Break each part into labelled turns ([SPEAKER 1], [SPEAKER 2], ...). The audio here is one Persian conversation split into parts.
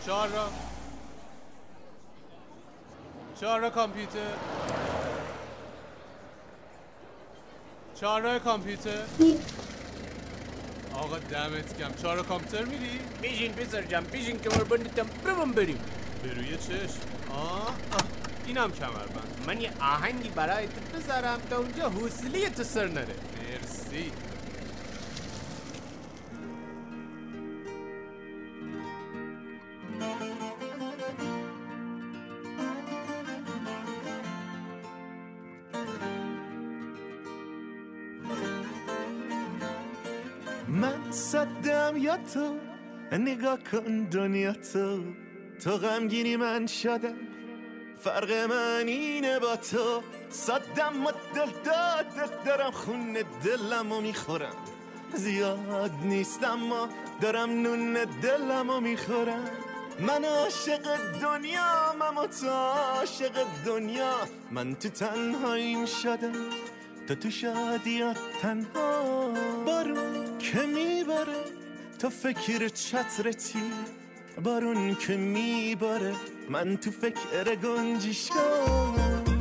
[SPEAKER 1] 4 را کامپیوتر. 4 را کامپیوتر. آقا دمت گرم. 4 را کامپیوتر میری؟
[SPEAKER 2] بیشین پسر جان، بیشین کمربندتم برم بریم.
[SPEAKER 1] به روی چشم. اینم کمربند.
[SPEAKER 2] من یه آهنگی برایت بذارم تا اونجا حوصله تو سر نره.
[SPEAKER 1] مرسی.
[SPEAKER 3] من صدم یا تو، نگاه کن دنیا تو غمگینی من شدم، فرق من اینه با تو. صدم و دل دادت دارم، خون دلمو میخورم، زیاد نیستم ما دارم نون دلمو میخورم. من عاشق دنیا، من تو عاشق دنیا، من تو تنهاییم شدم، تو شادیات تنها. بارون که میباره تو فکر چترتی، بارون که میباره من تو فکر گنجشگاه.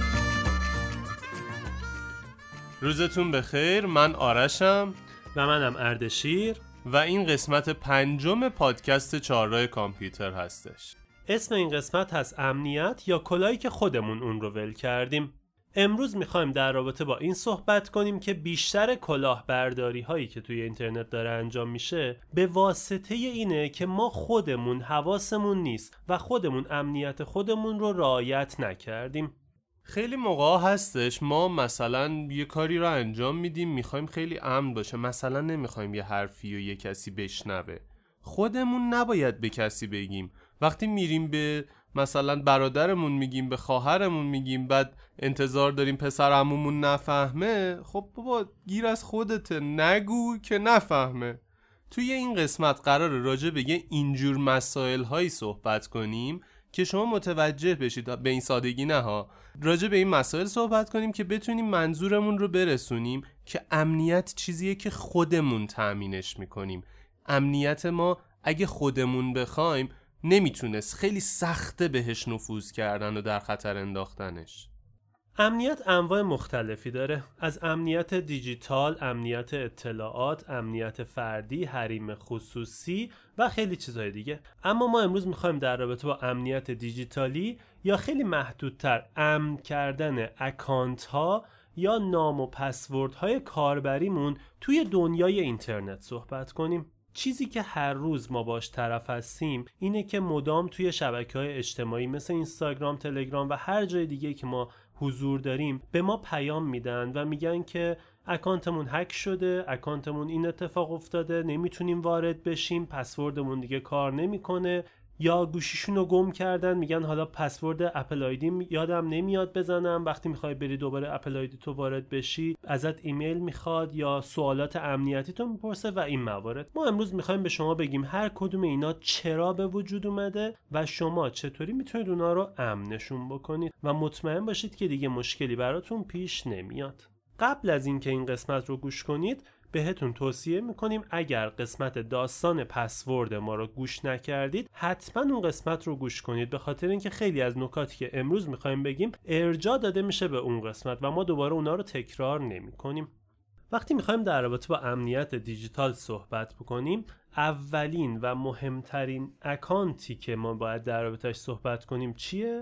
[SPEAKER 1] روزتون بخیر. من آرشم
[SPEAKER 4] و منم اردشیر
[SPEAKER 1] و این قسمت 5 پادکست 4 راه کامپیوتر هستش.
[SPEAKER 4] اسم این قسمت هست امنیت یا کلاهی که خودمون اون رو ول کردیم. امروز میخوایم در رابطه با این صحبت کنیم که بیشتر کلاهبرداری هایی که توی اینترنت داره انجام میشه به واسطه اینه که ما خودمون حواسمون نیست و خودمون امنیت خودمون رو رعایت نکردیم.
[SPEAKER 1] خیلی موقع هستش ما مثلا یه کاری رو انجام میدیم، میخوایم خیلی امن باشه، مثلا نمیخوایم یه حرفی و یه کسی بشنوه، خودمون نباید به کسی بگیم. وقتی میریم به مثلا برادرمون میگیم، به خواهرمون میگیم، بعد انتظار داریم پسر عمومون نفهمه، خب بابا گیر از خودته، نگو که نفهمه. توی این قسمت قراره راجع به یه اینجور مسائل هایی صحبت کنیم که شما متوجه بشید، به این سادگی نه ها، راجع به این مسائل صحبت کنیم که بتونیم منظورمون رو برسونیم که امنیت چیزیه که خودمون تأمینش میکنیم. امنیت ما اگه خودمون بخوایم نمیتونست، خیلی سخته بهش نفوذ کردن و در خطر انداختنش.
[SPEAKER 4] امنیت انواع مختلفی داره، از امنیت دیجیتال، امنیت اطلاعات، امنیت فردی، حریم خصوصی و خیلی چیزهای دیگه. اما ما امروز میخوایم در رابطه با امنیت دیجیتالی یا خیلی محدودتر امن کردن اکانت ها یا نام و پسورد های کاربریمون توی دنیای اینترنت صحبت کنیم. چیزی که هر روز ما باش طرف هستیم اینه که مدام توی شبکه‌های اجتماعی مثل اینستاگرام، تلگرام و هر جای دیگه که ما حضور داریم به ما پیام میدن و میگن که اکانتمون هک شده، اکانتمون این اتفاق افتاده، نمیتونیم وارد بشیم، پسوردمون دیگه کار نمیکنه، یا گوشیشون رو گم کردن، میگن حالا پسورد اپل آیدی یادم نمیاد بزنم، وقتی میخوای بری دوباره اپل آیدی تو وارد بشی ازت ایمیل میخواد یا سوالات امنیتی تو میپرسه و این موارد. ما امروز میخوایم به شما بگیم هر کدوم اینا چرا به وجود اومده و شما چطوری میتونید اونا رو امنشون بکنید و مطمئن باشید که دیگه مشکلی براتون پیش نمیاد. قبل از اینکه این قسمت رو گوش کنید بهتون توصیه میکنیم اگر قسمت داستان پسورد ما رو گوش نکردید حتما اون قسمت رو گوش کنید، به خاطر اینکه خیلی از نکاتی که امروز میخوایم بگیم ارجاع داده میشه به اون قسمت و ما دوباره اونا رو تکرار نمیکنیم. وقتی میخوایم در رابطه با امنیت دیجیتال صحبت بکنیم، اولین و مهمترین اکانتی که ما باید در رابطه‌اش صحبت کنیم چیه؟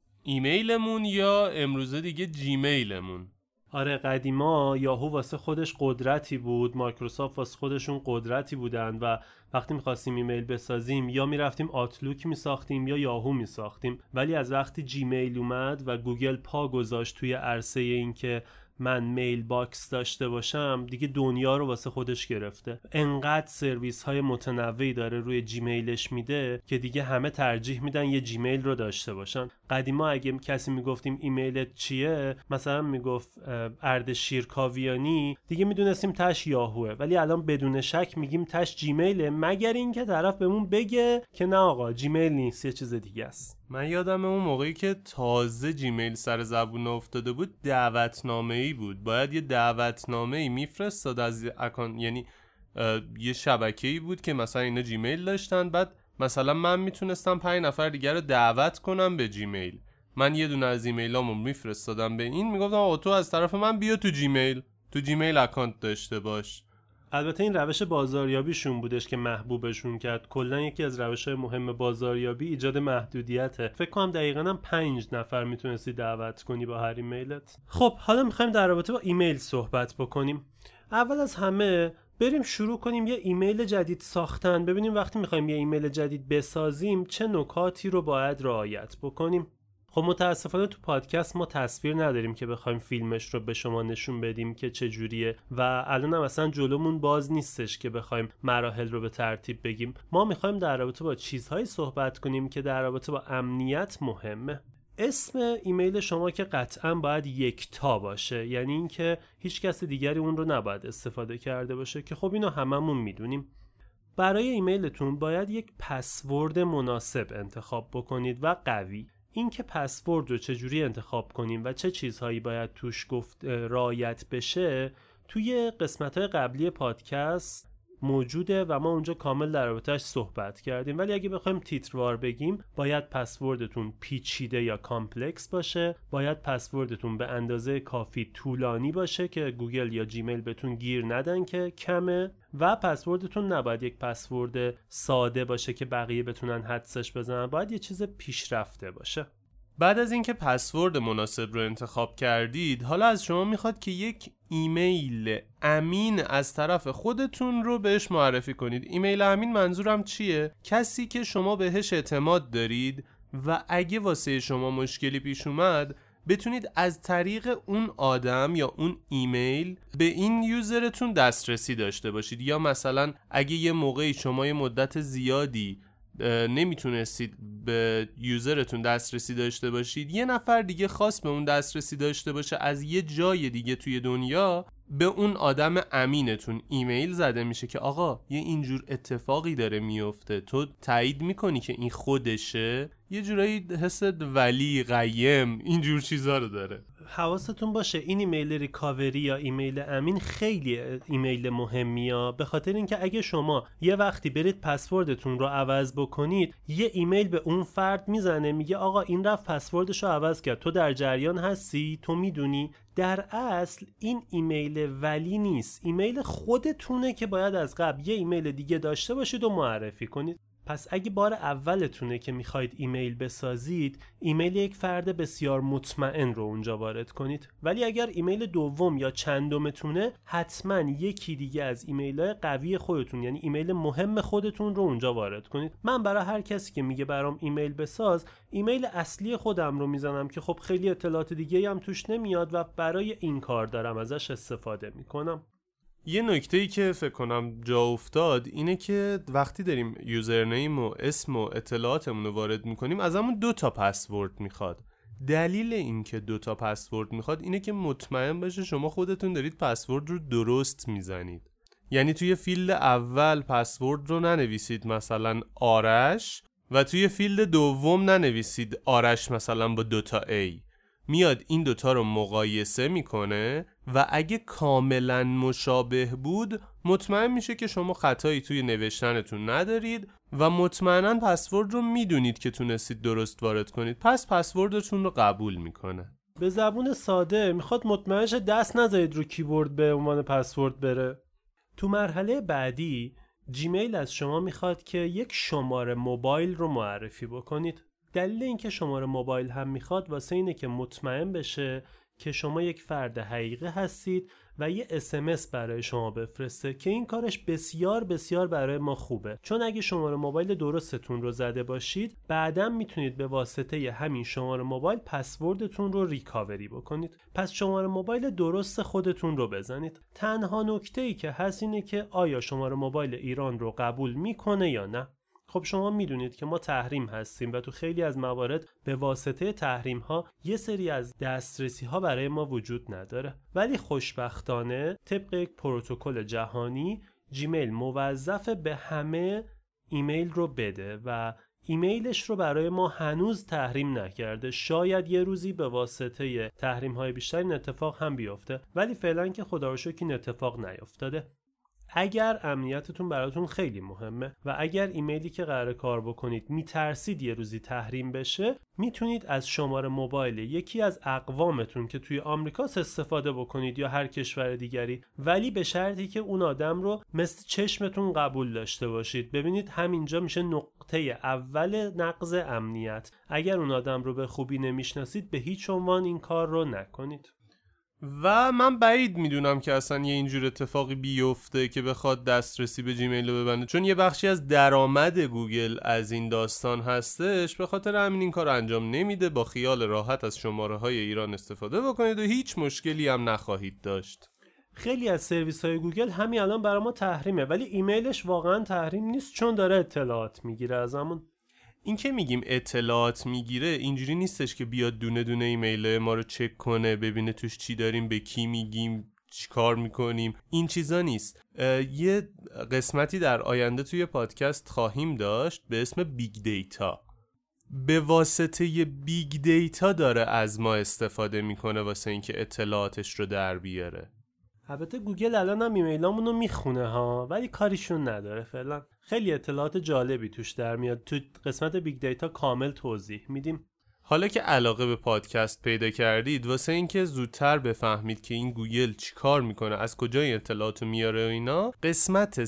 [SPEAKER 1] ایمیلمون یا امروزه دیگه جیمیلمون.
[SPEAKER 4] آره، قدیما یاهو واسه خودش قدرتی بود، مایکروسافت واسه خودشون قدرتی بودن و وقتی می‌خواستیم ایمیل بسازیم یا میرفتیم آتلوک میساختیم یا یاهو میساختیم. ولی از وقتی جیمیل اومد و گوگل پا گذاشت توی عرصه این که من میل باکس داشته باشم، دیگه دنیا رو واسه خودش گرفته. انقدر سرویس های متنوعی داره روی جیمیلش میده که دیگه همه ترجیح میدن یه جیمیل رو داشته باشن. قدیما اگه کسی میگفتیم ایمیلت چیه، مثلا میگفت اردشیر کاویانی، دیگه میدونستیم تاش یاهوه، ولی الان بدون شک میگیم تاش جیمیله، مگر اینکه طرف بهمون بگه که نه آقا جیمیل نیست، یه چیز دیگه است.
[SPEAKER 1] من یادم اون موقعی که تازه جیمیل سر زبون افتاده بود دعوتنامه‌ای بود، باید یه دعوتنامه‌ای میفرستاد از اکانت، یعنی یه شبکه‌ای بود که مثلا اینا جیمیل داشتن، بعد مثلا من میتونستم 5 نفر دیگر رو دعوت کنم به جیمیل. من یه دونه از ایمیلامو میفرستادم به این، میگفتم آقا تو از طرف من بیا تو جیمیل اکانت داشته باش.
[SPEAKER 4] البته این روش بازاریابیشون بودش که محبوبشون کرد. کلا یکی از روش‌های مهم بازاریابی ایجاد محدودیته. فکر کنم دقیقاً هم 5 نفر میتونستی دعوت کنی با هر ایمیلت. خب حالا میخوایم در رابطه با ایمیل صحبت بکنیم. اول از همه بریم شروع کنیم یه ایمیل جدید ساختن، ببینیم وقتی میخوایم یه ایمیل جدید بسازیم چه نکاتی رو باید رعایت بکنیم. خب متاسفانه تو پادکست ما تصویر نداریم که بخوایم فیلمش رو به شما نشون بدیم که چه جوریه و الان هم اصلا جلومون باز نیستش که بخوایم مراحل رو به ترتیب بگیم. ما میخوایم در رابطه با چیزهایی صحبت کنیم که در رابطه با امنیت مهمه. اسم ایمیل شما که قطعا باید یکتا باشه، یعنی اینکه هیچ کس دیگری اون رو نباید استفاده کرده باشه که خب اینو هممون میدونیم. برای ایمیلتون باید یک پسورد مناسب انتخاب بکنید و قوی. این که پسورد رو چجوری انتخاب کنیم و چه چیزهایی باید توش رعایت بشه توی قسمت‌های قبلی پادکست موجوده و ما اونجا کامل در رابطه‌اش صحبت کردیم، ولی اگه بخوایم تیتروار بگیم باید پسوردتون پیچیده یا کامپلکس باشه، باید پسوردتون به اندازه کافی طولانی باشه که گوگل یا جیمیل بهتون گیر ندن که کمه، و پسوردتون نباید یک پسورد ساده باشه که بقیه بتونن حدسش بزنن، باید یه چیز پیشرفته باشه.
[SPEAKER 1] بعد از اینکه پسورد مناسب رو انتخاب کردید، حالا از شما میخواد که یک ایمیل امین از طرف خودتون رو بهش معرفی کنید. ایمیل امین منظورم چیه؟ کسی که شما بهش اعتماد دارید و اگه واسه شما مشکلی پیش اومد بتونید از طریق اون آدم یا اون ایمیل به این یوزرتون دسترسی داشته باشید. یا مثلا اگه یه موقعی شما یه مدت زیادی نمیتونستید به یوزرتون دسترسی داشته باشید، یه نفر دیگه خواست به اون دسترسی داشته باشه از یه جای دیگه توی دنیا، به اون آدم امینتون ایمیل زده میشه که آقا یه اینجور اتفاقی داره میفته، تو تایید میکنی که این خودشه؟ یه جورایی حس ولی قیم اینجور چیزا رو داره.
[SPEAKER 4] حواستون باشه این ایمیل ریکاوری یا ایمیل امین خیلی ایمیل مهمیه، به خاطر اینکه اگه شما یه وقتی برید پسوردتون رو عوض بکنید، یه ایمیل به اون فرد میزنه میگه آقا این رفت پسوردش رو عوض کرد، تو در جریان هستی؟ تو میدونی؟ در اصل این ایمیل ولی نیست، ایمیل خودتونه که باید از قبل یه ایمیل دیگه داشته باشید و معرفی کنید. پس اگه بار اولتونه که میخواید ایمیل بسازید، ایمیل یک فرد بسیار مطمئن رو اونجا وارد کنید. ولی اگر ایمیل دوم یا چندمتونه، حتما یکی دیگه از ایمیل‌های قوی خودتون، یعنی ایمیل مهم خودتون رو اونجا وارد کنید. من برای هر کسی که میگه برام ایمیل بساز، ایمیل اصلی خودم رو میزنم که خب خیلی اطلاعات دیگه هم توش نمیاد و برای این کار دارم ازش استفاده میکنم.
[SPEAKER 1] یه نکته‌ای که فکر کنم جا افتاد اینه که وقتی داریم یوزرنیم و اسم و اطلاعاتمون رو وارد میکنیم، ازمون 2 تا پسورد میخواد. دلیل این که 2 تا پسورد میخواد اینه که مطمئن باشه شما خودتون دارید پسورد رو درست میزنید. یعنی توی فیلد اول پسورد رو ننویسید مثلا آرش و توی فیلد دوم ننویسید آرش مثلا با 2 تا A. میاد این 2 تا رو مقایسه میکنه و اگه کاملا مشابه بود مطمئن میشه که شما خطایی توی نوشتنتون ندارید و مطمئنا پسورد رو میدونید که تونستید درست وارد کنید، پس پسوردتون رو قبول میکنه.
[SPEAKER 4] به زبون ساده میخواد مطمئنش دست نذارید رو کیبورد به عنوان پسورد بره. تو مرحله بعدی جیمیل از شما میخواد که یک شماره موبایل رو معرفی بکنید. دلیل اینکه شماره موبایل هم میخواد واسه اینه که مطمئن بشه که شما یک فرد حقیقی هستید و یه SMS برای شما بفرسته که این کارش بسیار بسیار برای ما خوبه، چون اگه شماره موبایل درستتون رو زده باشید بعداً میتونید به واسطه همین شماره موبایل پسوردتون رو ریکاوری بکنید. پس شماره موبایل درست خودتون رو بزنید. تنها نکته‌ای که هست اینه که آیا شماره موبایل ایران رو قبول میکنه یا نه. خب شما میدونید که ما تحریم هستیم و تو خیلی از موارد به واسطه تحریم ها یه سری از دسترسی ها برای ما وجود نداره، ولی خوشبختانه طبق یک پروتکل جهانی جیمیل موظف به همه ایمیل رو بده و ایمیلش رو برای ما هنوز تحریم نکرده. شاید یه روزی به واسطه تحریم های بیشتر این اتفاق هم بیفته، ولی فعلا که خدا رو شکر این اتفاق نیفتاده. اگر امنیتتون براتون خیلی مهمه و اگر ایمیلی که قراره کار بکنید میترسید یه روزی تحریم بشه، میتونید از شماره موبایل یکی از اقوامتون که توی آمریکاست استفاده بکنید یا هر کشور دیگری، ولی به شرطی که اون آدم رو مثل چشمتون قبول داشته باشید. ببینید همینجا میشه نقطه اول نقض امنیت. اگر اون آدم رو به خوبی نمیشناسید به هیچ عنوان این کار رو نکنید.
[SPEAKER 1] و من بعید میدونم که اصلا یه اینجور اتفاقی بیفته که بخواد دسترسی به جیمیل رو ببنده، چون یه بخشی از درآمد گوگل از این داستان هستش. به خاطر همین این کار انجام نمیده. با خیال راحت از شماره های ایران استفاده بکنید و هیچ مشکلی هم نخواهید داشت.
[SPEAKER 4] خیلی از سرویس های گوگل همین الان برای ما تحریمه، ولی ایمیلش واقعا تحریم نیست چون داره اطلاعات میگیره ازمون.
[SPEAKER 1] این که میگیم اطلاعات میگیره اینجوری نیستش که بیاد دونه دونه ایمیل ما رو چک کنه، ببینه توش چی داریم، به کی میگیم، چی کار میکنیم. این چیزا نیست. یه قسمتی در آینده توی پادکست خواهیم داشت به اسم بیگ دیتا. به واسطه بیگ دیتا داره از ما استفاده میکنه واسه اینکه اطلاعاتش رو در بیاره.
[SPEAKER 4] البته گوگل الان هم ایمیلامونو میخونه ها، ولی کاریشون نداره فعلا. خیلی اطلاعات جالبی توش در میاد. تو قسمت بیگ دیتا کامل توضیح میدیم.
[SPEAKER 1] حالا که علاقه به پادکست پیدا کردید، واسه اینکه زودتر بفهمید که این گوگل چی کار میکنه، از کجا این اطلاعاتو میاره و اینا، قسمت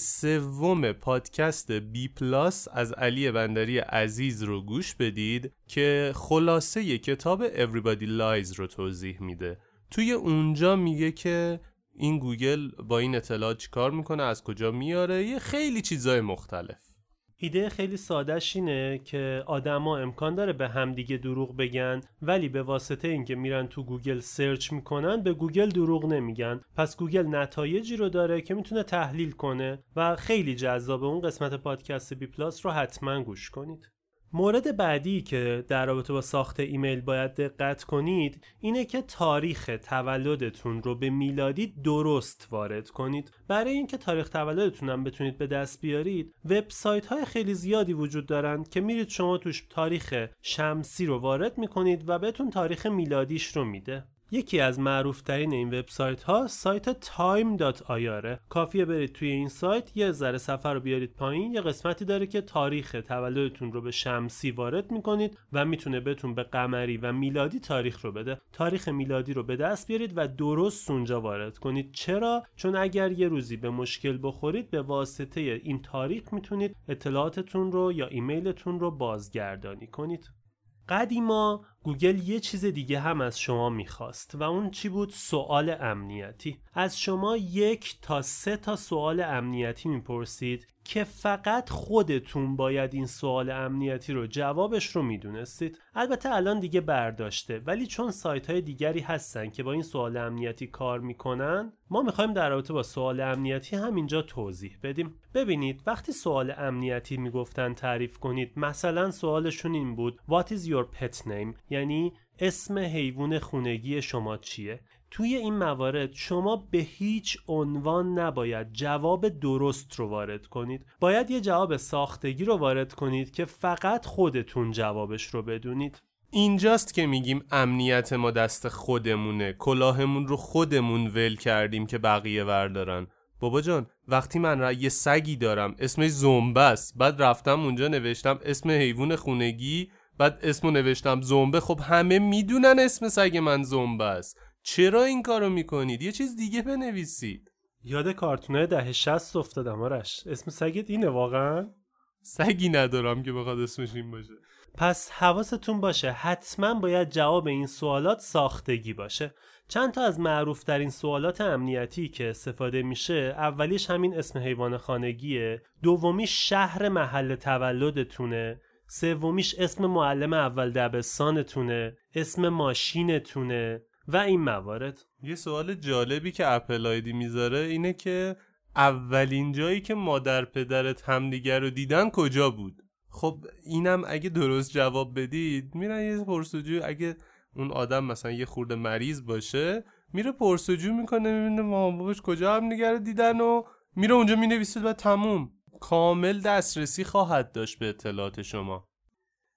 [SPEAKER 1] 3 پادکست بی پلاس از علی بندری عزیز رو گوش بدید که خلاصه کتاب Everybody Lies رو توضیح میده. توی اونجا میگه که این گوگل با این اطلاعات چی کار میکنه، از کجا میاره، یه خیلی چیزای مختلف.
[SPEAKER 4] ایده خیلی سادهش اینه که آدما امکان داره به همدیگه دروغ بگن، ولی به واسطه اینکه میرن تو گوگل سرچ میکنن به گوگل دروغ نمیگن. پس گوگل نتایجی رو داره که میتونه تحلیل کنه و خیلی جذابه. اون قسمت پادکست بی پلاس رو حتما گوش کنید. مورد بعدی که در رابطه با ساخت ایمیل باید دقت کنید اینه که تاریخ تولدتون رو به میلادی درست وارد کنید. برای اینکه تاریخ تولدتون هم بتونید به دست بیارید، وبسایت های خیلی زیادی وجود دارن که میرید شما توش تاریخ شمسی رو وارد میکنید و بهتون تاریخ میلادیش رو میده. یکی از معروفترین این وبسایت ها سایت time.ir. کافیه برید توی این سایت، یه ذره صفحه رو بیارید پایین، یه قسمتی داره که تاریخ تولدتون رو به شمسی وارد میکنید و میتونه بهتون به قمری و میلادی تاریخ رو بده. تاریخ میلادی رو به دست بیارید و درست اونجا وارد کنید. چرا؟ چون اگر یه روزی به مشکل بخورید به واسطه این تاریخ میتونید اطلاعاتتون رو یا ایمیلتون رو بازگردانی کنید. قدیما گوگل یه چیز دیگه هم از شما میخواست و اون چی بود؟ سوال امنیتی. از شما 1 تا 3 تا سوال امنیتی میپرسید که فقط خودتون باید این سوال امنیتی رو جوابش رو میدونستید. البته الان دیگه برداشته، ولی چون سایت های دیگری هستن که با این سوال امنیتی کار میکنن، ما میخوایم در رابطه با سوال امنیتی هم اینجا توضیح بدیم. ببینید وقتی سوال امنیتی میگفتن تعریف کنید، مثلا سوالشون این بود What is your pet name؟ یعنی اسم حیوان خونگی شما چیه؟ توی این موارد شما به هیچ عنوان نباید جواب درست رو وارد کنید. باید یه جواب ساختگی رو وارد کنید که فقط خودتون جوابش رو بدونید.
[SPEAKER 1] اینجاست که میگیم امنیت ما دست خودمونه. کلاهمون رو خودمون ول کردیم که بقیه وردارن. بابا جان، وقتی من یه سگی دارم اسمش زنبه است، بعد رفتم اونجا نوشتم اسم حیوان خونگی، بعد اسمو نوشتم زنبه، خب همه میدونن اسم سگ من زنبه است. چرا این کارو میکنید؟ یه چیز دیگه بنویسید.
[SPEAKER 4] یاد کارتونای دهه 60 افتادم آرش. اسم سگت اینه واقعا؟
[SPEAKER 1] سگی ندارم که بخواد اسمش این باشه.
[SPEAKER 4] پس حواستون باشه حتما باید جواب این سوالات ساختگی باشه. چند تا از معروفترین سوالات امنیتی که استفاده میشه، اولیش همین اسم حیوان خانگیه، دومیش شهر محل تولدتونه، سومیش اسم معلم اول دبستانتونه، اسم ماشینتونه و این موارد.
[SPEAKER 1] یه سوال جالبی که اپل آیدی میذاره اینه که اولین جایی که مادر پدرت همدیگر رو دیدن کجا بود؟ خب اینم اگه درست جواب بدید میرن یه پرسجو، اگه اون آدم مثلا یه خورده مریض باشه میره پرسجو میکنه، میبینه مامان باباش کجا همدیگر رو دیدن و میره اونجا مینویسه و تموم. کامل دسترسی خواهد داشت به اطلاعات شما.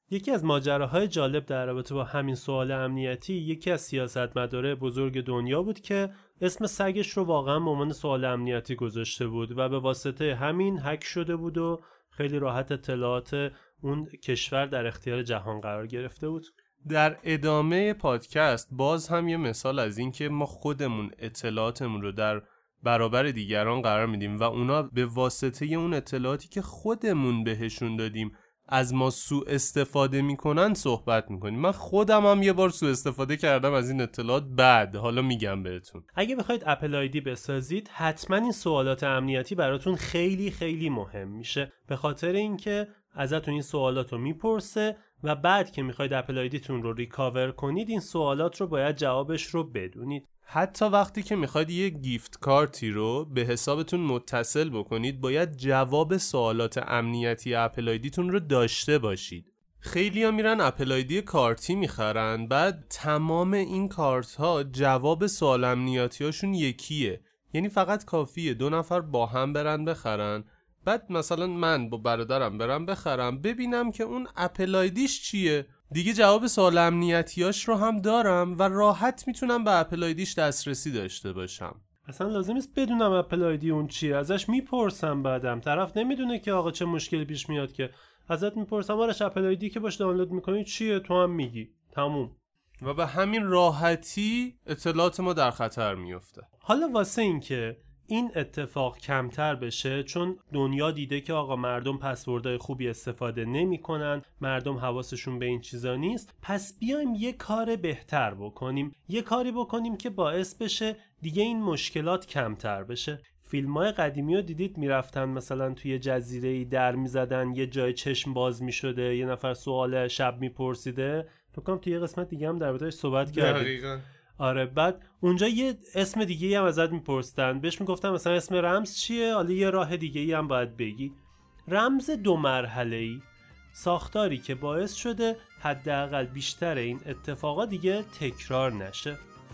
[SPEAKER 4] یکی از ماجراهای جالب در رابطه با همین سوال امنیتی، یکی از سیاستمدارای بزرگ دنیا بود که اسم سگش رو واقعا به عنوان سوال امنیتی گذاشته بود و به واسطه همین هک شده بود و خیلی راحت اطلاعات اون کشور در اختیار جهان قرار گرفته بود.
[SPEAKER 1] در ادامه پادکست باز هم یه مثال از این که ما خودمون اطلاعاتمون رو در برابر دیگران قرار میدیم و اونا به واسطه اون اطلاعاتی که خودمون بهشون دادیم از ما سوء استفاده میکنن صحبت میکنیم. من خودم هم یه بار سوء استفاده کردم از این اطلاعات، بعد حالا میگم بهتون.
[SPEAKER 4] اگه بخواید اپل آیدی بسازید حتما این سوالات امنیتی براتون خیلی خیلی مهم میشه، به خاطر اینکه ازتون این سوالات رو میپرسه و بعد که میخواید اپل آیدیتون رو ریکاور کنید این سوالات رو باید جوابش رو بدونید.
[SPEAKER 1] حتی وقتی که میخواید یه گیفت کارتی رو به حسابتون متصل بکنید باید جواب سوالات امنیتی اپل آیدیتون رو داشته باشید. خیلی ها میرن اپل آیدی کارتی میخرن، بعد تمام این کارت ها جواب سوال امنیتی هاشون یکیه، یعنی فقط کافیه 2 نفر با هم برن بخرن، بعد مثلا من با برادرم برم بخرم ببینم که اون اپل آیدیش چیه، دیگه جواب سوال امنیتیاش رو هم دارم و راحت میتونم به اپل آیدیش دسترسی داشته باشم.
[SPEAKER 4] اصلا لازم نیست بدونم اپل آیدی اون چیه، ازش میپرسم، بعدم طرف نمیدونه که آقا چه مشکلی پیش میاد که ازت میپرسم آرش اپل آیدی که باش دانلود میکنی چیه، تو هم میگی، تموم.
[SPEAKER 1] و به همین راحتی اطلاعات ما در خطر میفته.
[SPEAKER 4] حالا واسه این که این اتفاق کمتر بشه، چون دنیا دیده که آقا مردم پسوردهای خوبی استفاده نمی‌کنن، مردم حواسشون به این چیزا نیست، پس بیایم یه کار بهتر بکنیم، یه کاری بکنیم که باعث بشه دیگه این مشکلات کمتر بشه. فیلم‌های قدیمی رو دیدید میرفتن مثلا توی جزیره‌ای در میزدن، یه جای چشم باز میشده، یه نفر سوال شب میپرسیده، فکر کنم توی یه قسمت دیگه هم در موردش صحبت کردیم.
[SPEAKER 1] دقیقاً.
[SPEAKER 4] آره، بعد اونجا یه اسم دیگه هم ازت میپرستن، بهش میگفتن مثلا اسم رمز چیه، حالا یه راه دیگه هم باید بگی. رمز 2 مرحله‌ای، ساختاری که باعث شده حداقل بیشتر این اتفاقا دیگه تکرار نشه.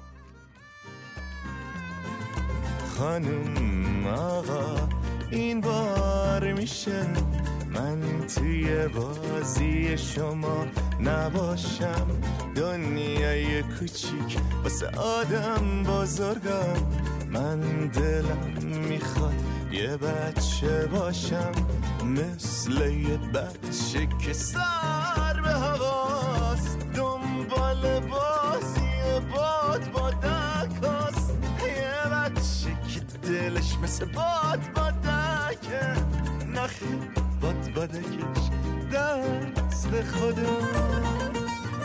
[SPEAKER 3] خانم آقا این بار میشه من توی بازی شما نباشم، دنیای کوچیک واسه آدم بزرگم، من دلم میخواد یه بچه باشم، مثل یه بچه که سر به هواست، دنبال بازی باد با دکاست، یه بچه که دلش مثل باد با دکه، نخی باد بادکش دست خودم.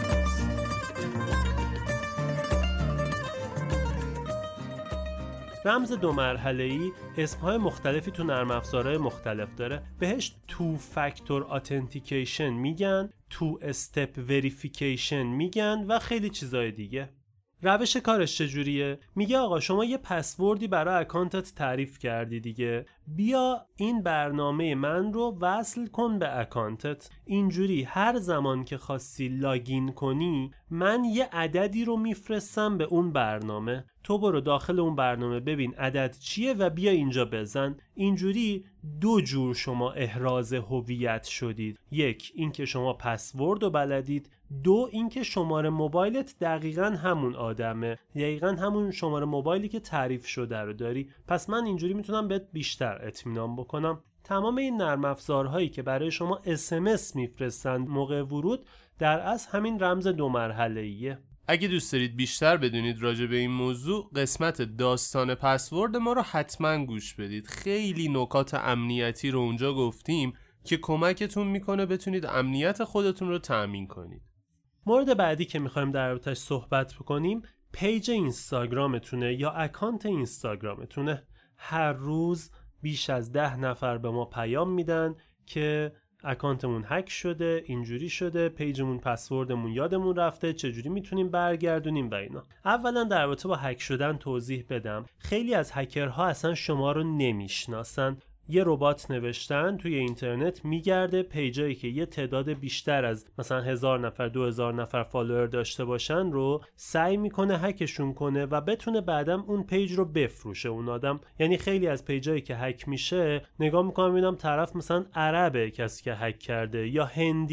[SPEAKER 4] رمز 2 مرحله‌ای اسمهای مختلفی تو نرم افزارهای مختلف داره، بهش 2 فاکتور اتنتیکیشن میگن، 2 استپ وریفیکیشن میگن و خیلی چیزای دیگه. روش کارش چجوریه؟ میگه آقا شما یه پسوردی برای اکانتت تعریف کردی دیگه، بیا این برنامه من رو وصل کن به اکانتت، اینجوری هر زمان که خواستی لاگین کنی من یه عددی رو میفرستم به اون برنامه، تو برو داخل اون برنامه ببین عدد چیه و بیا اینجا بزن. اینجوری 2 جور شما احراز هویت شدید، 1 این که شما پسورد رو بلدید، 2 این که شماره موبایلت دقیقاً همون آدمه، دقیقاً همون شماره موبایلی که تعریف شده رو داری، پس من اینجوری میتونم بهت بیشتر اطمینان بکنم. تمام این نرم افزارهایی که برای شما SMS میفرستن موقع ورود در اصل همین رمز 2 مرحله‌ایه.
[SPEAKER 1] اگه دوست دارید بیشتر بدونید راجع به این موضوع، قسمت داستان پسورد ما رو حتما گوش بدید. خیلی نکات امنیتی رو اونجا گفتیم که کمکتون میکنه بتونید امنیت خودتون رو تأمین کنید.
[SPEAKER 4] مورد بعدی که میخوایم در رابطه‌اش صحبت بکنیم پیج اینستاگرامتونه یا اکانت اینستاگرامتونه. هر روز بیش از 10 نفر به ما پیام میدن که اکانتمون هک شده، اینجوری شده، پیجمون پسوردمون یادمون رفته، چجوری میتونیم برگردونیم و اینا. اولا در رابطه با هک شدن توضیح بدم، خیلی از هکرها اصلا شما رو نمیشناسن. یه ربات نوشتن توی اینترنت میگرده پیجایی که یه تعداد بیشتر از مثلا 1000 نفر 2000 نفر فالوور داشته باشن رو سعی میکنه هکشون کنه و بتونه بعدم اون پیج رو بفروشه اون آدم. یعنی خیلی از پیجایی که هک میشه نگاه میکنم ببینم طرف مثلا عربه کسی که هک کرده یا هندیه،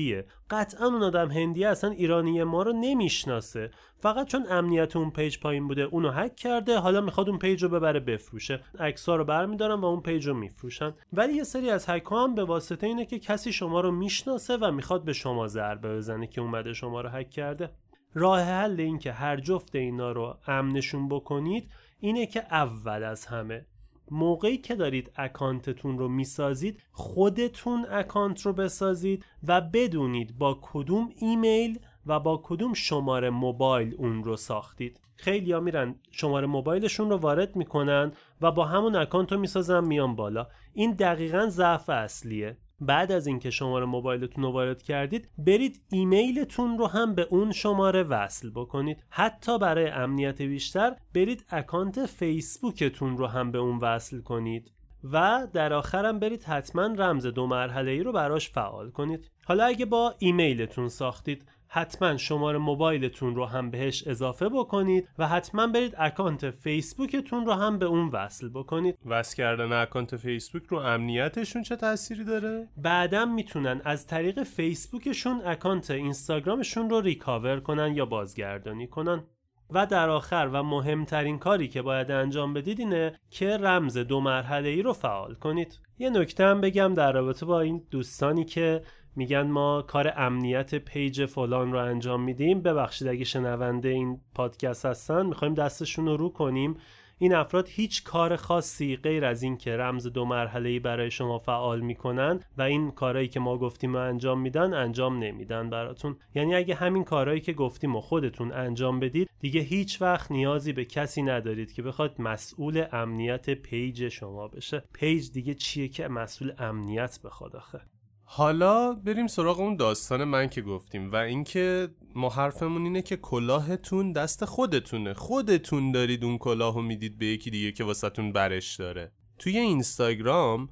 [SPEAKER 4] قطعا اون آدم هندی اصلا ایرانی ما رو نمیشناسه، فقط چون امنیت اون پیج پایین بوده اونو هک کرده، حالا میخواد اون پیج رو ببره بفروشه، عکس‌ها رو برمی‌دارن و اون پیج رو میفروشن. ولی یه سری از هک‌ها هم به واسطه اینه که کسی شما رو میشناسه و میخواد به شما ضربه بزنه که اومده شما رو هک کرده. راه حل این که هر جفت اینا رو امنشون بکنید اینه که اول از همه موقعی که دارید اکانتتون رو میسازید خودتون اکانت رو بسازید و بدونید با کدوم ایمیل و با کدوم شماره موبایل اون رو ساختید. خیلی ها میرن شماره موبایلشون رو وارد میکنن و با همون اکانت رو میسازن میان بالا. این دقیقاً ضعف اصلیه. بعد از اینکه شماره موبایلتون رو وارد کردید برید ایمیلتون رو هم به اون شماره وصل بکنید. حتی برای امنیت بیشتر برید اکانت فیسبوکتون رو هم به اون وصل کنید و در آخرم برید حتما رمز 2 مرحله‌ای رو براش فعال کنید. حالا اگه با ایمیلتون ساختید حتما شماره موبایلتون رو هم بهش اضافه بکنید و حتما برید اکانت فیسبوکتون رو هم به اون وصل بکنید.
[SPEAKER 1] وصل کردن اکانت فیسبوک رو امنیتشون چه تأثیری داره؟
[SPEAKER 4] بعداً میتونن از طریق فیسبوکشون اکانت اینستاگرامشون رو ریکاور کنن یا بازگردانی کنن. و در آخر و مهمترین کاری که باید انجام بدید اینه که رمز 2 مرحله‌ای رو فعال کنید. یه نکته هم بگم در رابطه با این دوستانی که میگن ما کار امنیت پیج فلان رو انجام میدیم، ببخشید اگه شنونده این پادکست هستن میخوایم دستشون رو رو کنیم. این افراد هیچ کار خاصی غیر از این که رمز 2 مرحله‌ای برای شما فعال میکنن و این کارهایی که ما گفتیم رو انجام میدن انجام نمیدن براتون. یعنی اگه همین کارهایی که گفتیم رو خودتون انجام بدید دیگه هیچ وقت نیازی به کسی ندارید که بخواد مسئول امنیت پیج شما بشه. پیج دیگه چیه که مسئول امنیت بخواد آخه؟
[SPEAKER 1] حالا بریم سراغ اون داستان من که گفتیم و اینکه ما حرفمون اینه که کلاهتون دست خودتونه، خودتون دارید اون کلاهو میدید به یکی دیگه که واسهتون برش داره. توی اینستاگرام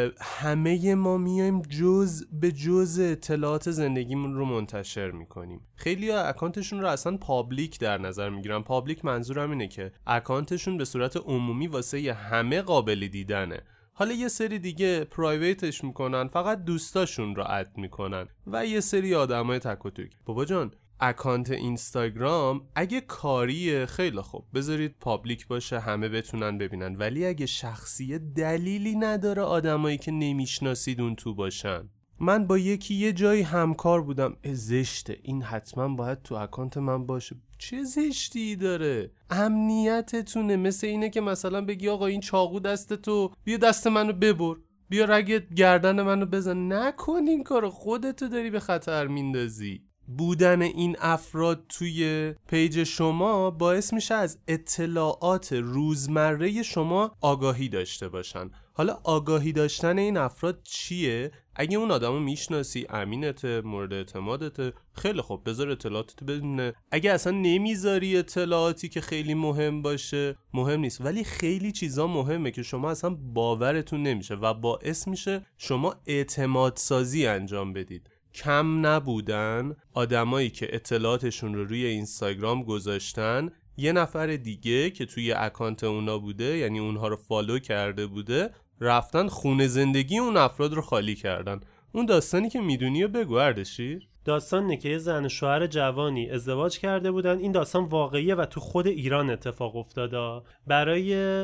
[SPEAKER 1] همه ما میایم جز به جز اطلاعات زندگیمون رو منتشر میکنیم. خیلی ها اکانتشون رو اصلا پابلیک در نظر میگیرن. پابلیک منظورم اینه که اکانتشون به صورت عمومی واسه همه قابل دیدنه. حالا یه سری دیگه پرایویتش میکنن، فقط دوستاشون رو اد میکنن و یه سری آدمای تک و توک. بابا جان اکانت اینستاگرام اگه کاریه خیلی خوب بذارید پابلیک باشه همه بتونن ببینن، ولی اگه شخصیه دلیلی نداره آدمایی که نمیشناسید اون تو باشن. من با یکی یه جایی همکار بودم، زشته این حتما باید تو اکانت من باشه. چه زشتی داره؟ امنیتتونه. مثل اینه که مثلا بگی آقا این چاقو دست تو، بیا دست منو ببر، بیا رگ گردن منو بزن. نکن این کارو، خودتو داری به خطر میندازی. بودن این افراد توی پیج شما باعث میشه از اطلاعات روزمره شما آگاهی داشته باشن. حالا آگاهی داشتن این افراد چیه؟ اگه اون آدمو میشناسی، امینته، مورد اعتمادته، خیلی خوب بذار اطلاعاتت بدونه. اگه اصلا نمیذاری اطلاعاتی که خیلی مهم باشه، مهم نیست. ولی خیلی چیزا مهمه که شما اصلا باورتون نمیشه و باعث میشه شما اعتماد سازی انجام بدید. کم نبودن آدمایی که اطلاعاتشون رو روی اینستاگرام گذاشتن، یه نفر دیگه که توی اکانت اونا بوده، یعنی اونها رو فالو کرده بوده، رفتن خونه زندگی اون افراد رو خالی کردن. اون داستانی که میدونی رو بگو اردشیر.
[SPEAKER 4] داستان اینه که یه زن و شوهر جوانی ازدواج کرده بودن. این داستان واقعیه و تو خود ایران اتفاق افتاده. برای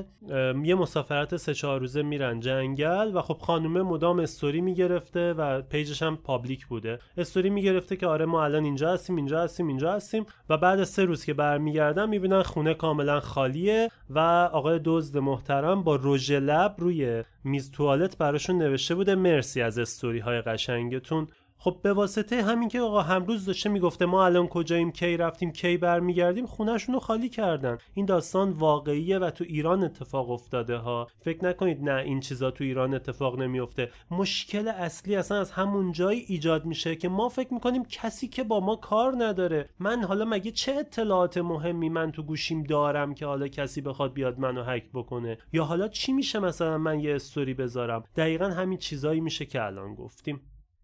[SPEAKER 4] یه مسافرت 3-4 روزه میرن جنگل و خب خانومه مدام استوری میگرفته و پیجش هم پابلیک بوده. استوری میگرفته که آره ما الان اینجا هستیم اینجا هستیم اینجا هستیم و بعد از 3 روز که برمیگردن میبینن خونه کاملا خالیه و آقای دزد محترم با رژ لب روی میز توالت براشون نوشته بوده مرسی از استوری های قشنگتون. خب به واسطه همین که آقا همروز داشته میگفته ما الان کجاییم، کی رفتیم، کی برمیگردیم، خونه‌شون رو خالی کردن. این داستان واقعیه و تو ایران اتفاق افتاده ها. فکر نکنید نه این چیزا تو ایران اتفاق نمیفته. مشکل اصلی اصلا از همون جایی ایجاد میشه که ما فکر میکنیم کسی که با ما کار نداره. من حالا مگه چه اطلاعات مهمی من تو گوشیم دارم که حالا کسی بخواد بیاد منو هک بکنه؟ یا حالا چی میشه مثلا من یه استوری بذارم؟ دقیقاً همین چیزایی میشه که الان گفتیم.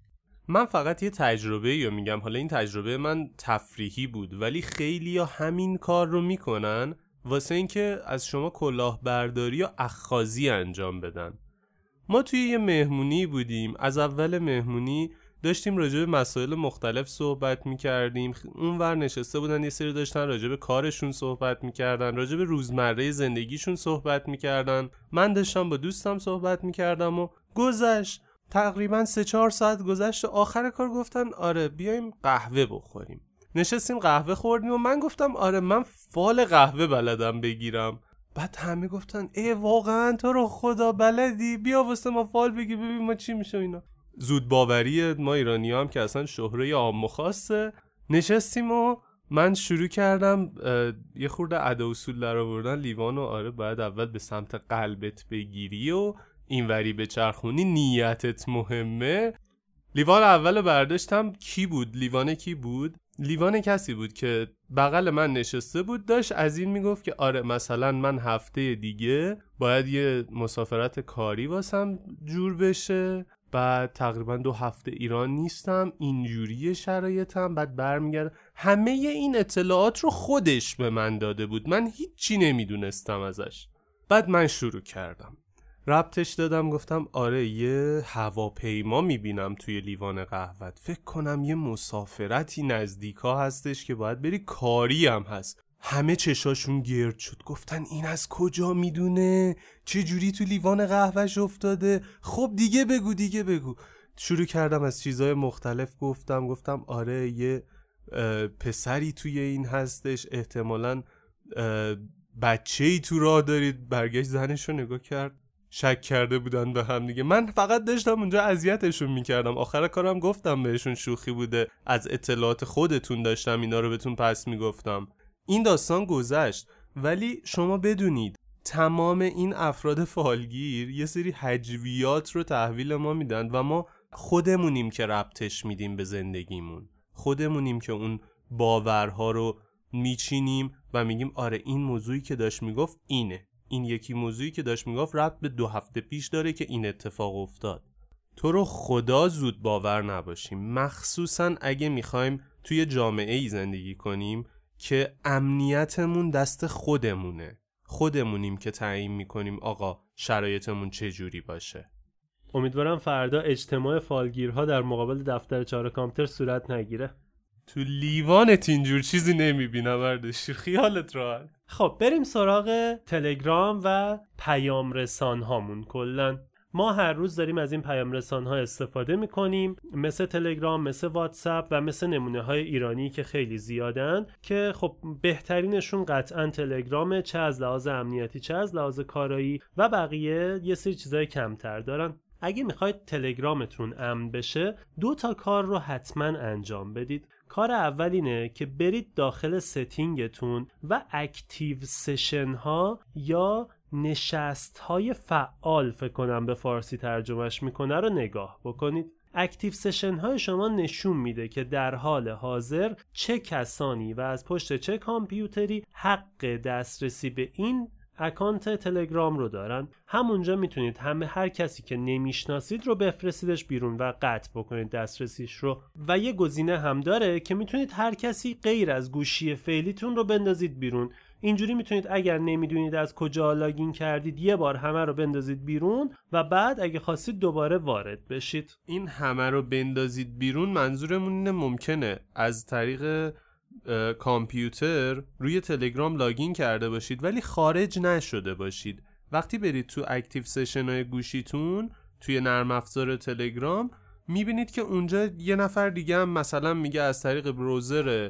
[SPEAKER 1] من فقط یه تجربه‌ای رو میگم. حالا این تجربه من تفریحی بود، ولی خیلی‌ها همین کار رو میکنن واسه اینکه از شما کلاهبرداری و اخاذی انجام بدن. ما توی یه مهمونی بودیم. از اول مهمونی داشتیم راجع به مسائل مختلف صحبت میکردیم. اونور نشسته بودن یه سری داشتن راجع به کارشون صحبت میکردن، راجع به روزمره زندگیشون صحبت میکردن. من داشتم با دوستم صحبت میکردم و گذشت تقریبا 3-4 ساعت گذشت و آخر کار گفتن آره بیایم قهوه بخوریم. نشستیم قهوه خوردیم و من گفتم آره من فال قهوه بلدم بگیرم. بعد همه گفتن واقعا تو رو خدا بلدی؟ بیا واسه ما فال بگی ببین ما چی میشه اینا. زود باوری ما ایرانی هم که اصلا شهره عام و خاصه. نشستیم و من شروع کردم یه خورده ادا اصول در آوردن. لیوانو آره باید اول به سمت قلبت بگیری و اینوری به چرخونی، نیتت مهمه. لیوان اول برداشتم. کی بود؟ لیوان کی بود؟ لیوان کسی بود که بغل من نشسته بود، داشت از این میگفت که آره مثلا من هفته دیگه باید یه مسافرت کاری واسم جور بشه، بعد تقریبا 2 هفته ایران نیستم، اینجوری شرایطم، بعد برمیگردم. همه این اطلاعات رو خودش به من داده بود، من هیچی نمیدونستم ازش. بعد من شروع کردم ربطش دادم، گفتم آره یه هواپیما میبینم توی لیوان قهوت، فکر کنم یه مسافرتی نزدیکا هستش که باید بری، کاری هم هست. همه چشاشون گرد شد، گفتن این از کجا میدونه؟ چه جوری تو لیوان قهوهش افتاده؟ خب دیگه بگو. شروع کردم از چیزهای مختلف گفتم آره یه پسری توی این هستش، احتمالاً بچه‌ای تو راه دارید. برگشت زنشو نگاه کرد، شک کرده بودن به هم دیگه. من فقط داشتم اونجا اذیتشون میکردم. آخر کارم گفتم بهشون شوخی بوده، از اطلاعات خودتون داشتم اینا رو بهتون پس میگفتم. این داستان گذشت، ولی شما بدونید تمام این افراد فالگیر یه سری هجویات رو تحویل ما میدن و ما خودمونیم که ربطش میدیم به زندگیمون، خودمونیم که اون باورها رو میچینیم و میگیم آره این موضوعی که داشت میگفت اینه، این یکی موضوعی که داشت میگفت ربط به 2 هفته پیش داره که این اتفاق افتاد. تو رو خدا زود باور نباشیم، مخصوصا اگه میخوایم توی جامعه ای زندگی کنیم که امنیتمون دست خودمونه، خودمونیم که تعیین میکنیم آقا شرایطمون چه جوری باشه.
[SPEAKER 4] امیدوارم فردا اجتماع فالگیرها در مقابل دفتر 4 کامپیوتر صورت نگیره.
[SPEAKER 1] تو لیوانت اینجور چیزی نمیبینم اردشیر، خیالت راحت.
[SPEAKER 4] خب بریم سراغ تلگرام و پیام رسان هامون. کلن ما هر روز داریم از این پیام رسان ها استفاده میکنیم، مثل تلگرام، مثل واتساپ و مثل نمونه های ایرانی که خیلی زیادن، که خب بهترینشون قطعا تلگرامه، چه از لحاظ امنیتی چه از لحاظ کارایی، و بقیه یه سری چیزای کمتر دارن. اگه میخواید تلگرامتون امن بشه 2 کار رو حتما انجام بدید. کار اول اینه که برید داخل ستینگتون و اکتیو سشن ها یا نشست های فعال، فکر کنم به فارسی ترجمهش میکنه، رو نگاه بکنید. اکتیو سشن های شما نشون میده که در حال حاضر چه کسانی و از پشت چه کامپیوتری حق دسترسی به این اکانت تلگرام رو دارن. همونجا میتونید هر کسی که نمیشناسید رو بفرستیدش بیرون و قطع بکنید دسترسیش رو. و یه گزینه هم داره که میتونید هر کسی غیر از گوشی فعلیتون رو بندازید بیرون. اینجوری میتونید اگر نمیدونید از کجا لاگین کردید یه بار همه رو بندازید بیرون و بعد اگه خواستید دوباره وارد بشید.
[SPEAKER 1] این همه رو بندازید بیرون منظورمون اینه ممکنه از طریق کامپیوتر روی تلگرام لاگین کرده باشید ولی خارج نشده باشید. وقتی برید تو اکتیو سشن های گوشیتون توی نرم افزار تلگرام میبینید که اونجا یه نفر دیگه هم مثلا میگه از طریق بروزر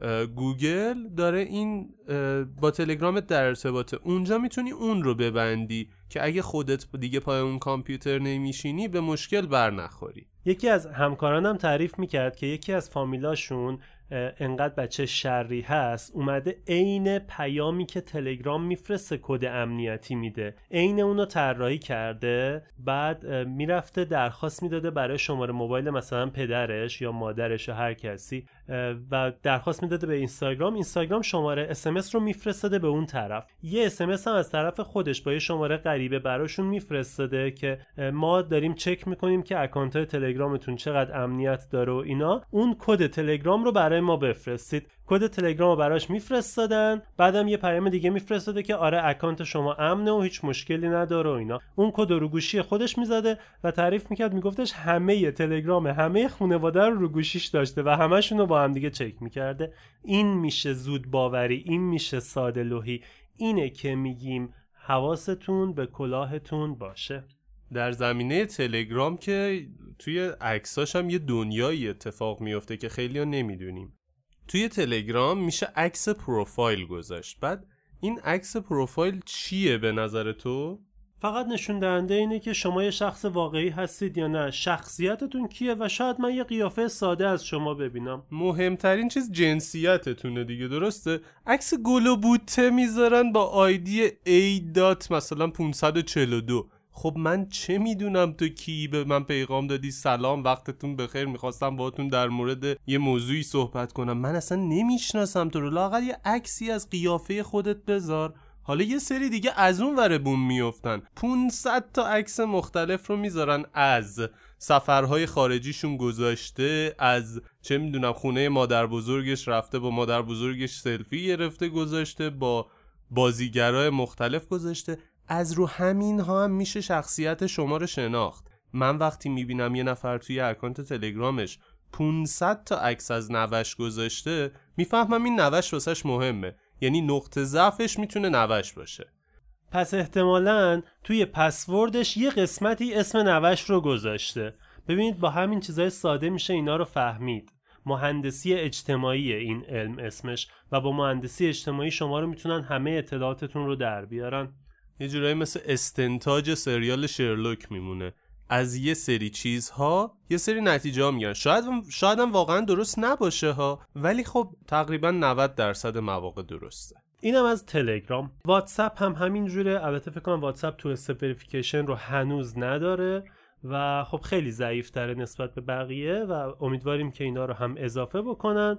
[SPEAKER 1] گوگل داره این با تلگرامت در ارتباطه. اونجا میتونی اون رو ببندی که اگه خودت دیگه پای اون کامپیوتر نمیشینی به مشکل بر نخوری.
[SPEAKER 4] یکی از همکارانم تعریف میکرد که یکی از فامیلاشون انقدر بچه شری هست اومده عین پیامی که تلگرام میفرسته کد امنیتی میده عین اونو طراحی کرده، بعد میرفته درخواست میداده برای شماره موبایل مثلا پدرش یا مادرش یا هر کسی و درخواست میداده به اینستاگرام شماره SMS رو میفرستاده به اون طرف. یه SMS هم از طرف خودش با یه شماره غریبه براشون میفرستاده که ما داریم چک میکنیم که اکانت های تلگرامتون چقدر امنیت داره و اینا، اون کد تلگرام رو برای ما بفرستید. کد تلگرام رو براش میفرستادن، بعدم یه پیام دیگه میفرستاده که آره اکانت شما امنه و هیچ مشکلی نداره و اینا. اون کد رو گوشی خودش میزده و تعریف میکرد، میگفتش همه تلگرام همه خانواده رو گوشیش داشته و همشون رو با هم دیگه چک میکرده. این میشه زود باوری، این میشه ساده لوحی. اینه که میگیم حواستون به کلاهتون باشه.
[SPEAKER 1] در زمینه تلگرام که توی عکساش هم یه دنیایی اتفاق میفته که خیلی‌ها نمیدونیم. توی تلگرام میشه عکس پروفایل گذاشت. بعد این عکس پروفایل چیه به نظر تو؟
[SPEAKER 4] فقط نشون دهنده اینه که شما یه شخص واقعی هستید یا نه، شخصیتتون کیه و شاید من یه قیافه ساده از شما ببینم.
[SPEAKER 1] مهمترین چیز جنسیتتونه دیگه، درسته؟ عکس گل و بوته میذارن با آیدی A. مثلا 542. خب من چه میدونم تو کی؟ به من پیغام دادی سلام وقتتون بخیر، میخواستم باهاتون در مورد یه موضوعی صحبت کنم. من اصلا نمیشناسم تو رو، لااقل یه عکسی از قیافه خودت بذار. حالا یه سری دیگه از اون ور بوم میافتن، 500 تا عکس مختلف رو میذارن، از سفرهای خارجیشون گذاشته، از چه میدونم خونه مادر بزرگش رفته با مادر بزرگش سلفی گرفته گذاشته، با بازیگرای مختلف گذاشته. از رو همین ها هم میشه شخصیت شما رو شناخت. من وقتی میبینم یه نفر توی اکانت تلگرامش 500 تا عکس از نوش گذاشته، میفهمم این نوش واسش مهمه، یعنی نقطه ضعفش میتونه نوش باشه.
[SPEAKER 4] پس احتمالاً توی پسوردش یه قسمتی اسم نوش رو گذاشته. ببینید با همین چیزای ساده میشه اینا رو فهمید. مهندسی اجتماعی این علم اسمش، و با مهندسی اجتماعی شما رو میتونن همه اطلاعاتتون رو در بیارن.
[SPEAKER 1] یه جورایی مثل استنتاج سریال شرلوک میمونه. از یه سری چیزها یه سری نتیجه ها میگن. شاید هم واقعا درست نباشه ها، ولی خب تقریبا 90% مواقع درسته.
[SPEAKER 4] اینم از تلگرام. واتساپ هم همین جوره. البته فکر کنم واتساپ تو استپ وریفیکیشن رو هنوز نداره و خب خیلی ضعیف‌تره نسبت به بقیه و امیدواریم که اینا رو هم اضافه بکنن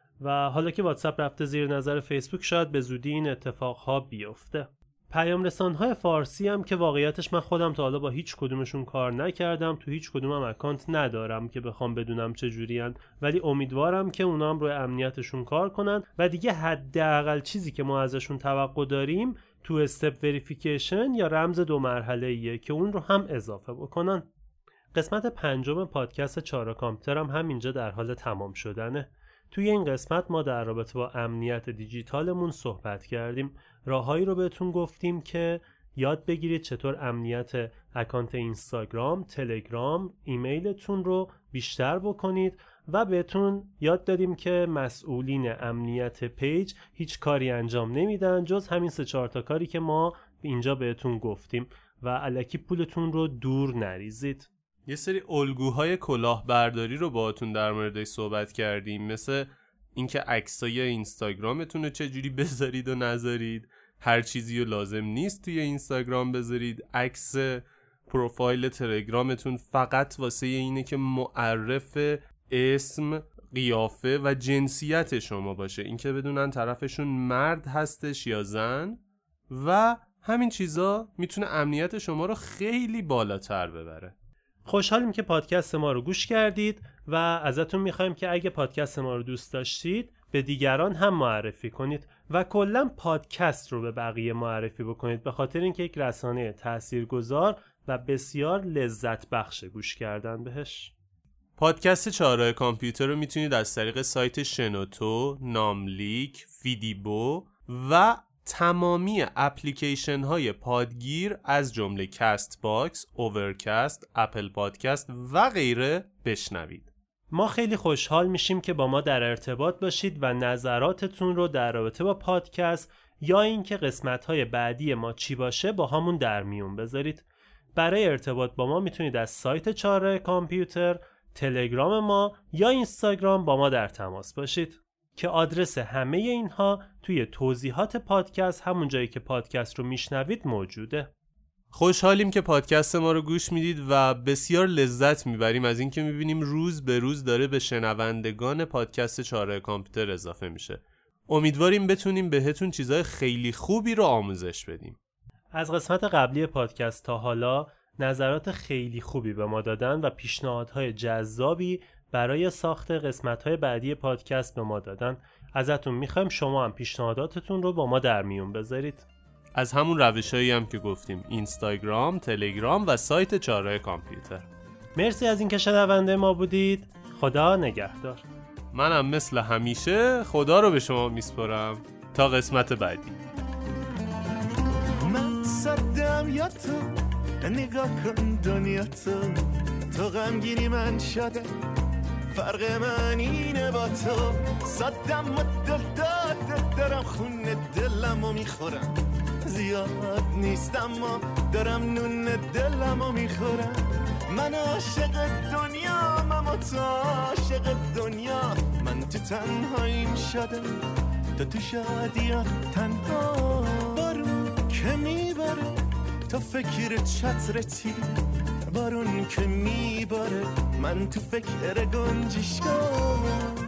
[SPEAKER 4] و حالا که واتساپ رفته زیر نظر فیسبوک شاید به زودی این اتفاقها بیفته. پیام رسان‌های فارسی هم که واقعیتش من خودم تا حالا با هیچ کدومشون کار نکردم، تو هیچ کدومم اکانت ندارم که بخوام بدونم چه جوریان، ولی امیدوارم که اونا هم روی امنیتشون کار کنن و دیگه حداقل چیزی که ما ازشون توقع داریم تو استپ وریفیکیشن یا رمز 2 مرحله‌ایه که اون رو هم اضافه بکنن. قسمت 5 پادکست 4 کامپیوتر هم همینجا در حال تمام شدنه. توی این قسمت ما در رابطه با امنیت دیجیتالمون صحبت کردیم. راههایی رو بهتون گفتیم که یاد بگیرید چطور امنیت اکانت اینستاگرام، تلگرام، ایمیلتون رو بیشتر بکنید و بهتون یاد دادیم که مسئولین امنیت پیج هیچ کاری انجام نمیدن جز همین 3-4 تا کاری که ما اینجا بهتون گفتیم و الکی پولتون رو دور نریزید.
[SPEAKER 1] یه سری الگوهای کلاهبرداری رو باهاتون در موردش صحبت کردیم، مثل اینکه عکسای اینستاگرامتون رو چجوری بذارید و نذارید، هر چیزی رو لازم نیست توی اینستاگرام بذارید، عکس پروفایل تلگرامتون فقط واسه اینه که معرف اسم، قیافه و جنسیت شما باشه، اینکه بدونن طرفشون مرد هستش یا زن، و همین چیزا میتونه امنیت شما رو خیلی بالاتر ببره.
[SPEAKER 4] خوشحالیم که پادکست ما رو گوش کردید و ازتون میخوایم که اگه پادکست ما رو دوست داشتید به دیگران هم معرفی کنید و کلا پادکست رو به بقیه معرفی بکنید، به خاطر اینکه یک رسانه تاثیرگذار و بسیار لذت بخش گوش کردن بهش.
[SPEAKER 1] پادکست 4 کامپیوتر رو میتونید از طریق سایت شنوتو، ناملیک، فیدیبو و تمامی اپلیکیشن های پادگیر از جمله کست باکس، اوورکست، اپل پادکست و غیره بشنوید.
[SPEAKER 4] ما خیلی خوشحال میشیم که با ما در ارتباط باشید و نظراتتون رو در رابطه با پادکست یا اینکه قسمت‌های بعدی ما چی باشه با همون در میون بذارید. برای ارتباط با ما میتونید از سایت 4 کامپیوتر، تلگرام ما یا اینستاگرام با ما در تماس باشید که آدرس همه اینها توی توضیحات پادکست، همون جایی که پادکست رو میشنوید، موجوده.
[SPEAKER 1] خوشحالیم که پادکست ما رو گوش میدید و بسیار لذت میبریم از اینکه میبینیم روز به روز داره به شنوندگان پادکست 4 کامپیوتر اضافه میشه. امیدواریم بتونیم بهتون چیزای خیلی خوبی رو آموزش بدیم.
[SPEAKER 4] از قسمت قبلی پادکست تا حالا نظرات خیلی خوبی به ما دادن و پیشنهادهای جذابی برای ساخت قسمت‌های بعدی پادکست به ما دادن. ازتون میخوایم شما هم پیشنهاداتتون رو با ما در میون بذارید.
[SPEAKER 1] از همون روشایی هم که گفتیم، اینستاگرام، تلگرام و سایت چهارراه کامپیوتر.
[SPEAKER 4] مرسی از اینکه شنونده ما بودید. خدا نگهدار.
[SPEAKER 1] منم مثل همیشه خدا رو به شما میسپارم تا قسمت بعدی.
[SPEAKER 3] من صدم یا تو، نگاه کن دنیا تو غمگینی من شده، فرق من اینه با تو. صدم دل دارم خون دلمو میخورم، زیاد نیست اما دارم نون دلمو میخورم. من عاشق دنیا، من تو عاشق دنیا، من تو تنهاییم شده، تو شادیا تنها. بارون که میباره تو فکر چترتی، بارون که میباره من تو فکر گنجشگاه.